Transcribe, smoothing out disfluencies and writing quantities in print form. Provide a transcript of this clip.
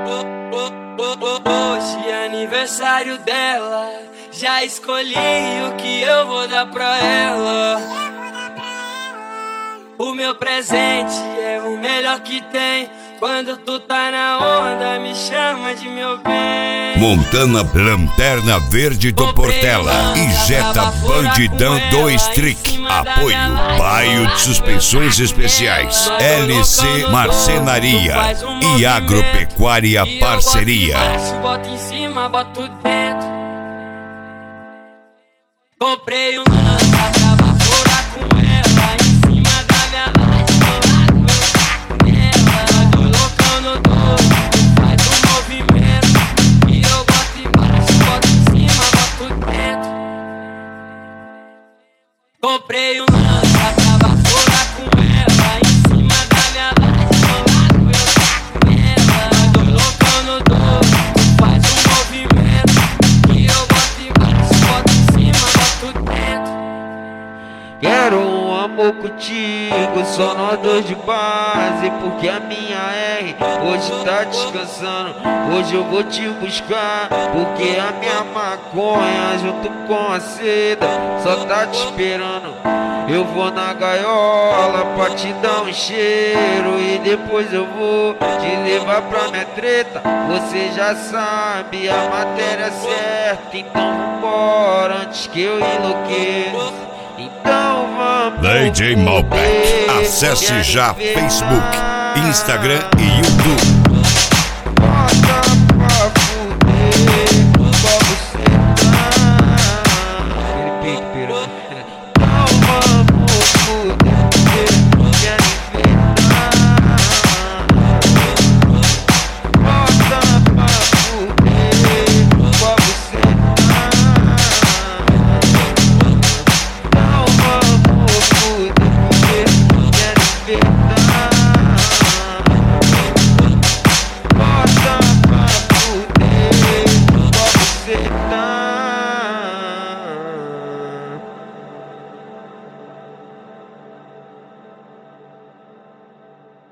Hoje é aniversário dela, já escolhi o que eu vou dar pra ela. O meu presente é o melhor que tem. Quando tu tá na onda, me chama de meu bem. Montana Lanterna Verde do Portela e Jetta Bandidão do Strick. Apoio Baio de Suspensões Especiais, LC Marcenaria e Agropecuária Parceria. Bota em cima, boto dentro. Comprei um lança pra vaporar com ela. Em cima da minha laje, nela. Tô loucão no doce, faz um movimento. E eu boto embaixo, boto em cima, boto dentro. Comprei um lança pra vaporar com ela. Em cima da minha laje, nela. Tô loucão no doce, faz um movimento. E eu boto embaixo, boto em cima, boto dentro. Quero um amor contigo, só nós dois de base. Porque a minha R hoje tá descansando. Hoje eu vou te buscar, porque a minha maconha junto com a seda só tá te esperando. Eu vou na gaiola pra te dar um cheiro e depois eu vou te levar pra minha treta. Você já sabe a matéria certa, então vambora antes que eu enlouqueça. Então vamos. DJ Malbec. Acesse já Facebook, Instagram e YouTube.